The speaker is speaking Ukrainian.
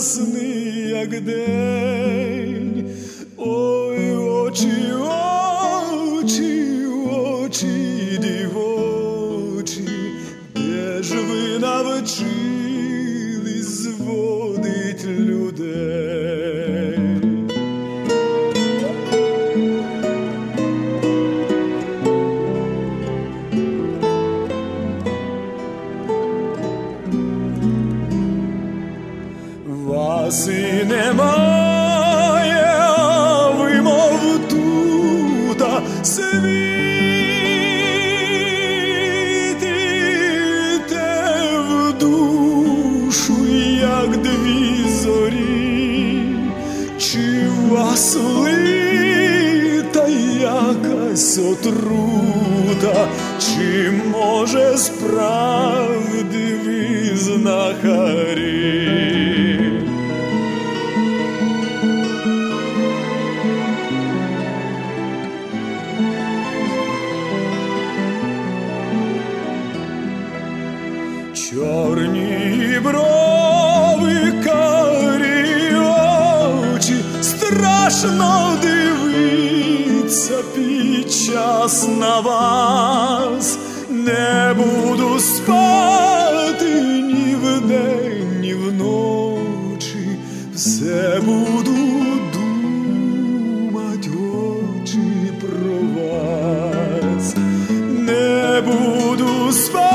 ясний, як день. Ой, очі, очі, очі дівочі, де ж ви навчились зводить людей? Вас і немає, а ви, мов тута, світите в душу, як дві зорі. Чи вас лита якась отрута, чи, може, справді ви знахарі? Чорні брови, карі очі, страшно дивиться під час на вас. Не буду спати ні вдень, ні вночі, все буду думать, очі, про вас. Не буду спати